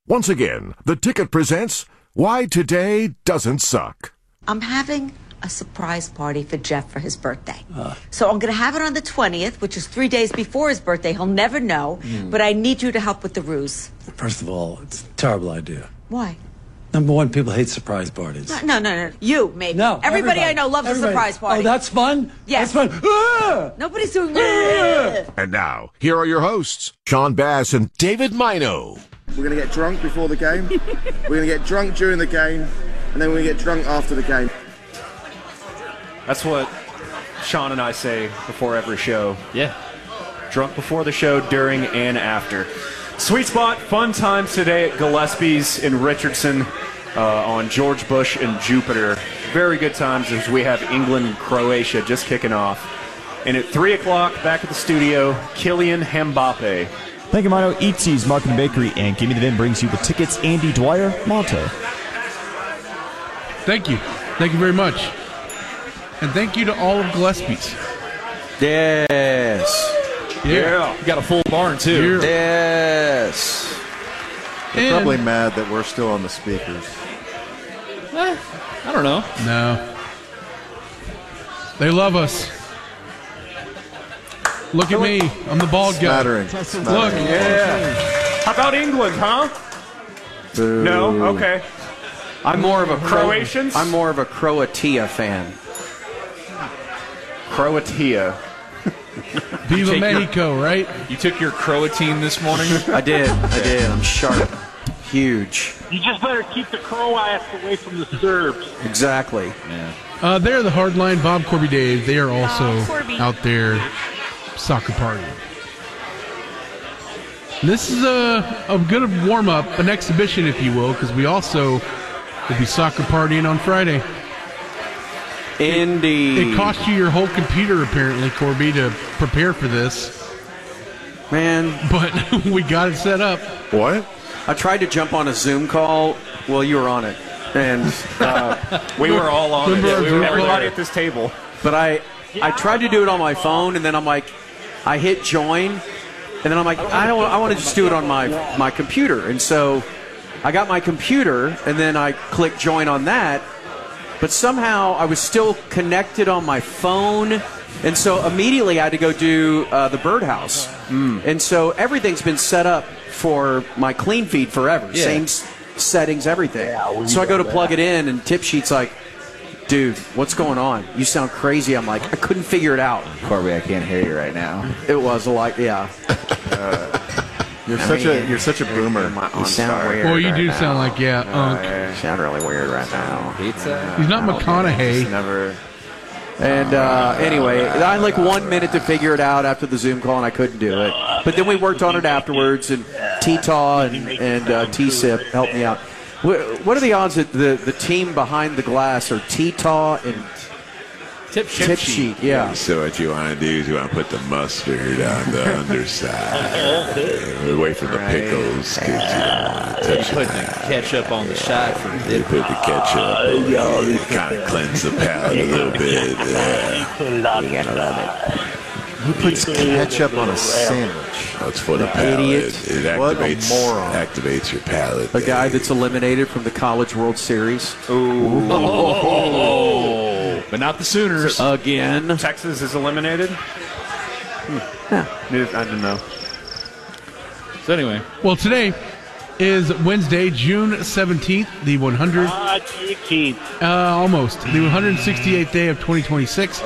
Once again, the ticket presents Why Today Doesn't Suck. I'm having a surprise party for Jeff for his birthday. So I'm going to have it on the 20th, which is 3 days before his birthday. He'll never know, but I need you to help with the ruse. First of all, it's a terrible idea. Why? Number one, people hate surprise parties. No. You, maybe. No, Everybody I know loves a surprise party. Oh, that's fun? Yes. That's fun. Ah! Nobody's doing And now, here are your hosts, Sean Bass and David Mino. We're going to get drunk before the game. We're going to get drunk during the game. And then we're going to get drunk after the game. That's what Sean and I say before every show. Yeah. Drunk before the show, during, and after. Sweet spot, fun times today at Gillespie's in Richardson on George Bush and Jupiter. Very good times as we have England and Croatia just kicking off. And at 3 o'clock, back at the studio, Kylian Mbappe. Thank you, Mino. Eatsies Market and Bakery and Gimme the Vin brings you the tickets. Andy Dwyer, Monto. Thank you. Thank you very much. And thank you to all of Gillespie's. Yes. Yeah. You got a full barn, too. Yes. They're probably mad that we're still on the speakers. I don't know. No. They love us. Look at me. I'm the bald guy. Smattering. Look. Yeah. How about England, huh? Boo. No? Okay. I'm more of a Croatians? I'm more of a Croatia fan. Croatia. Viva Mexico, right? You took your Croatine this morning? I did. I'm sharp. Huge. You just better keep the Croats away from the Serbs. Exactly. Yeah. They're the hardline Bob Corby Dave. They are also out there soccer partying. This is a good warm-up, an exhibition, if you will, because we also will be soccer partying on Friday. Indeed. It cost you your whole computer, apparently, Corby, to prepare for this. Man. But we got it set up. What? I tried to jump on a Zoom call. Well, you were on it. And We were all on it. Remember our Zoom Everybody call? at this table. But I tried to do it on my phone, and then I'm like, I hit join, and then I'm like, I want to just do it on my computer. And so I got my computer, and then I clicked join on that. But somehow I was still connected on my phone, and so immediately I had to go do the birdhouse. And so everything's been set up for my clean feed forever. Yeah. Same settings, everything. So I go to plug it in, and Tip Sheet's like, dude, what's going on? You sound crazy. I'm like, I couldn't figure it out. Corby, I can't hear you right now. It was like, yeah. You're such a boomer. You sound weird. Well, you right do now. sound like, You sound really weird right now. Pizza? He's not McConaughey. Never. And anyway, I had like 1 minute to figure it out after the Zoom call, and I couldn't do it. But then we worked on it afterwards, and T-Taw and T-Sip helped me out. What are the odds that the team behind the glass are T-Taw and Tip Sheet? Yeah. So what you want to do is you want to put the mustard on the underside, away from the pickles, because you don't want to touch Putting the ketchup on the side for the You dip. put the ketchup, kind of cleanse the palate a little bit. You're gonna love it. Who puts ketchup on a sandwich? That's for the palate. Idiot. It What a activates, moron. activates your palate. A guy that's eliminated from the College World Series. But not the Sooners. Again. Texas is eliminated? I didn't know. So anyway. Well, today is Wednesday, June 17th, the 100th. Almost. The 168th day of 2026.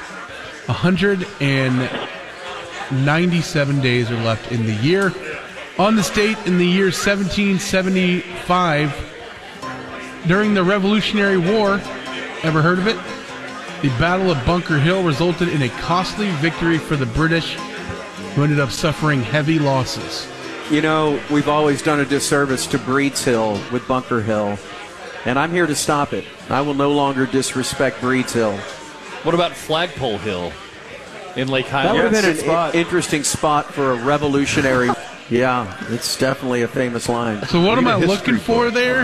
197 days are left in the year. On this date, in the year 1775, during the Revolutionary War, ever heard of it? The Battle of Bunker Hill resulted in a costly victory for the British, who ended up suffering heavy losses. You know, we've always done a disservice to Breeds Hill with Bunker Hill, and I'm here to stop it. I will no longer disrespect Breeds Hill. What about Flagpole Hill in Lake That Highlands? would have been an interesting spot for a revolutionary. Yeah, it's definitely a famous line. So what am I looking for there?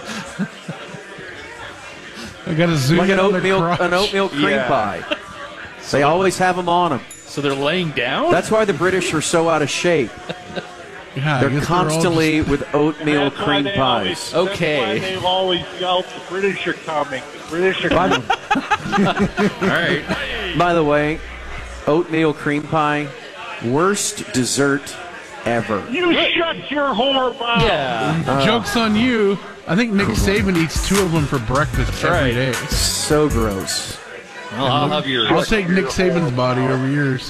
I got to zoom Like in an on the oatmeal crotch. cream pie. They always have them on them. So they're laying down? That's why the British are so out of shape. Yeah, I They're guess they're all constantly just- with oatmeal That's why cream they pies. That's why they've always yelled, the British are coming. The British are coming. All right. By the way, oatmeal cream pie, worst dessert ever. You shut your whore mouth. Joke's on you. I think Nick Saban eats 2 of them for breakfast every day. So gross. Well, I'll have yours. I'll take Nick Saban's body over yours.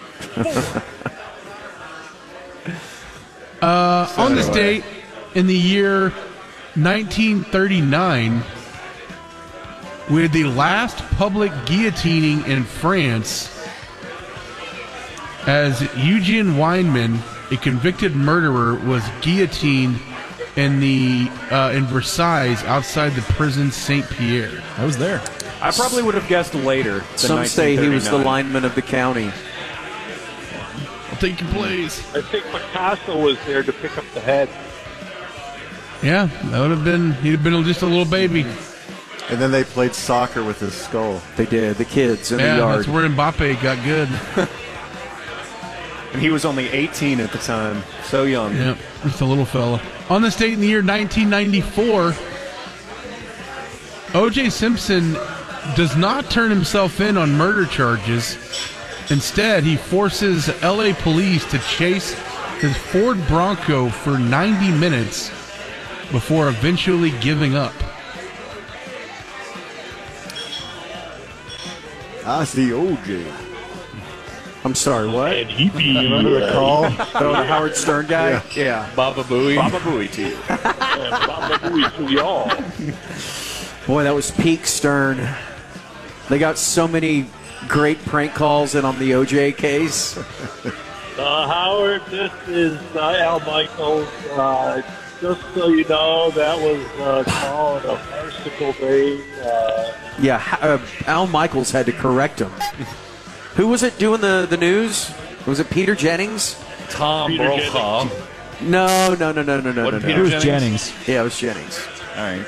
On this date, in the year 1939, we had the last public guillotining in France as Eugene Weinman, a convicted murderer, was guillotined in Versailles outside the prison Saint-Pierre. I was there. I probably would have guessed later. Than Some say he was the 1939. lineman of the county. I'll take your place. I think Picasso was there to pick up the head. Yeah, that would have been, he'd have been just a little baby. And then they played soccer with his skull. They did. The kids in Yeah, the yard. that's where Mbappe got good. And he was only 18 at the time. So young. Yep, just a little fella. On this date in the year 1994, O.J. Simpson does not turn himself in on murder charges. Instead, he forces L.A. police to chase his Ford Bronco for 90 minutes before eventually giving up. I see OJ. I'm sorry, what? You remember the call? Oh, the Howard Stern guy? Yeah. Baba Booey. Baba Booey to you. Baba Booey to y'all. Boy, that was peak Stern. They got so many great prank calls in on the OJ case. Howard, this is Al Michaels. Just so you know, that was called a farcical day. Yeah, Al Michaels had to correct him. Who was it doing the news? Was it Peter Jennings? Tom Peter Brokaw. No. What, Peter It was Jennings. Yeah, it was Jennings. All right.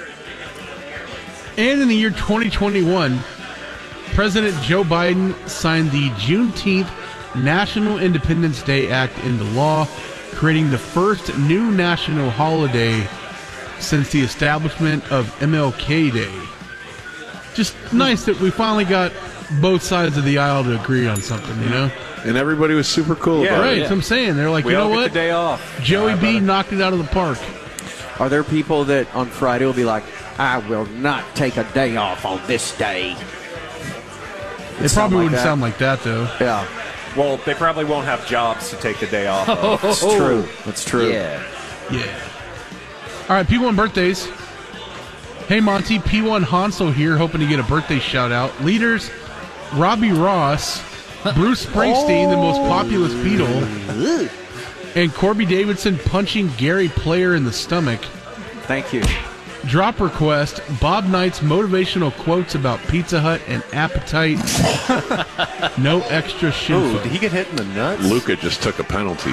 And in the year 2021, President Joe Biden signed the Juneteenth National Independence Day Act into law, creating the first new national holiday since the establishment of MLK Day. Just nice that we finally got both sides of the aisle to agree on something, you know? And everybody was super cool Yeah, about Right, it. that's what I'm saying. They're like, We you all know get what? the day off. Joey B knocked it out of the park. Are there people that on Friday will be like, I will not take a day off on this day? It probably wouldn't sound like that, though. Yeah. Well, they probably won't have jobs to take the day off. That's true. That's true. Yeah. Yeah. All right, P1 birthdays. Hey, Monty, P1 Hansel here, hoping to get a birthday shout out. Leaders, Robbie Ross, Bruce Springsteen, the most populous Beatle, and Corby Davidson punching Gary Player in the stomach. Thank you. Drop request, Bob Knight's motivational quotes about Pizza Hut and appetite. No extra shit. Ooh, did he get hit in the nuts? Luca just took a penalty.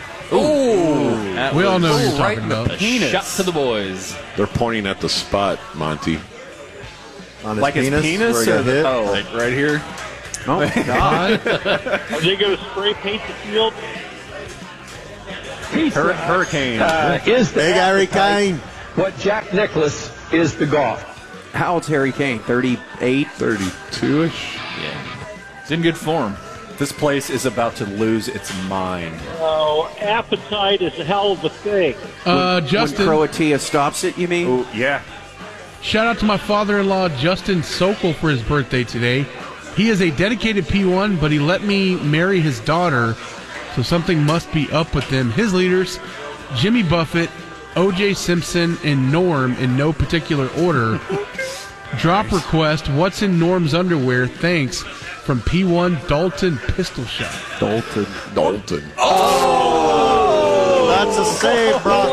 That We all was know what you're right talking in the about. penis. Shot to the boys. They're pointing at the spot, Monty. On his Like his penis? where he got hit? Oh, Right here. Oh, my God. Are they going to spray paint the field? Hurricane. Big Harry Kane. What Jack Nicklaus is to golf. How old's Harry Kane? 38? 32-ish? Yeah. It's in good form. This place is about to lose its mind. Oh, appetite is a hell of a thing. Justin. When Croatia stops it, you mean? Ooh, yeah. Shout out to my father-in-law, Justin Sokol, for his birthday today. He is a dedicated P1, but he let me marry his daughter, so something must be up with them. His leaders, Jimmy Buffett, O.J. Simpson, and Norm, in no particular order. Drop request, what's in Norm's underwear? Thanks, from P1 Dalton Pistol Shot. Dalton. Oh! That's a save, bro.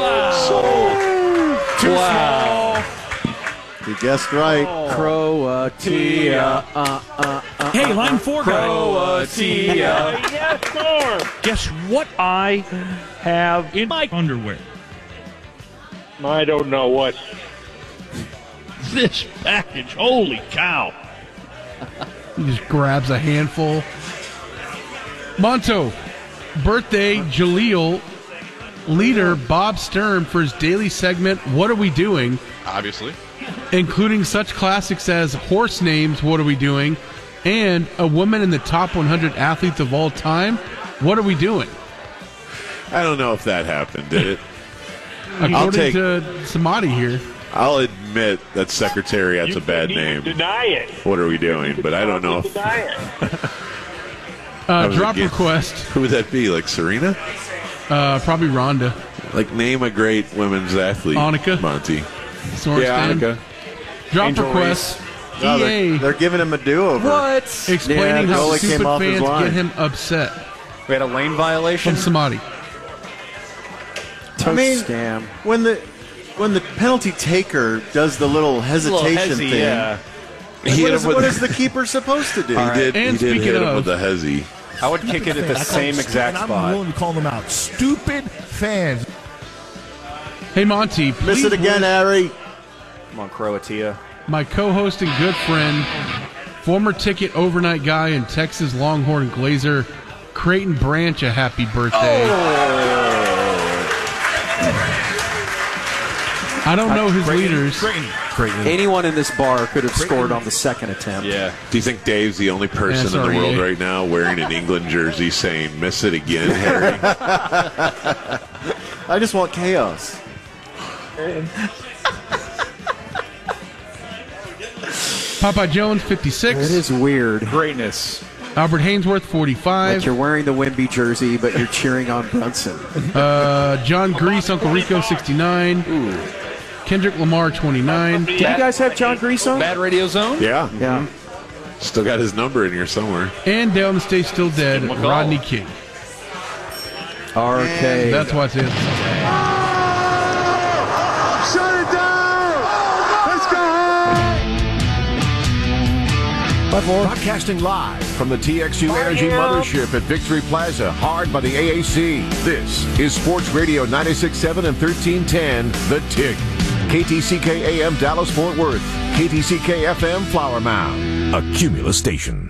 Wow. You guessed right. Croatia. Hey, line 4 guy. Croatia. Yes, Norm. Guess what I have in my underwear? I don't know what. This package. Holy cow. He just grabs a handful. Monto, birthday, Jaleel, leader Bob Stern for his daily segment, What Are We Doing? Obviously. Including such classics as Horse Names, What Are We Doing? And a woman in the top 100 athletes of all time, What Are We Doing? I don't know if that happened, did it? According to Samadhi here. I'll admit that Secretariat's a bad name. Deny it. What are we doing? But I don't know if... Deny it. Drop request. Who would that be? Like Serena? Probably Rhonda. Like, name a great women's athlete. Annika. Monty. Sorensen. Yeah, Annika. Drop Angel request. Reese. No, EA. they're giving him a do-over. What? Explaining Yeah, how goalie stupid came off his fans line. get him upset. We had a lane violation. From Samadhi. I mean, scam. when the penalty taker does the little hesitation hezzy, thing, yeah. what is the keeper supposed to do? He did hit him with a hezzy. I would kick it at the same exact I'm spot. willing to call them out. Stupid fans. Hey, Monty. Miss please it again, wish Harry. Come on, Croatia. my co-host and good friend, former ticket overnight guy and Texas Longhorn Glazer, Creighton Branch, a happy birthday. I don't know his leaders. Anyone in this bar could have scored on the second attempt. Yeah. Do you think Dave's the only person in the world right now wearing an England jersey saying, miss it again, Harry? I just want chaos. Popeye Jones, 56. It is weird. Greatness. Albert Hainsworth, 45. Like you're wearing the Wemby jersey, but you're cheering on Brunson. John Grease, Uncle Rico, 69. Kendrick Lamar, 29. Did you guys have John Grease on? Bad Radio Zone? Yeah. Yeah. Still got his number in here somewhere. And Dale in the State Still Dead, Rodney King. RK. That's what's it. Shut it down! Let's go! Broadcasting live from the TXU Energy Mothership at Victory Plaza, hard by the AAC. This is Sports Radio 96.7 and 1310, The Tick. KTCK AM Dallas Fort Worth, KTCK FM Flower Mound, a Cumulus station.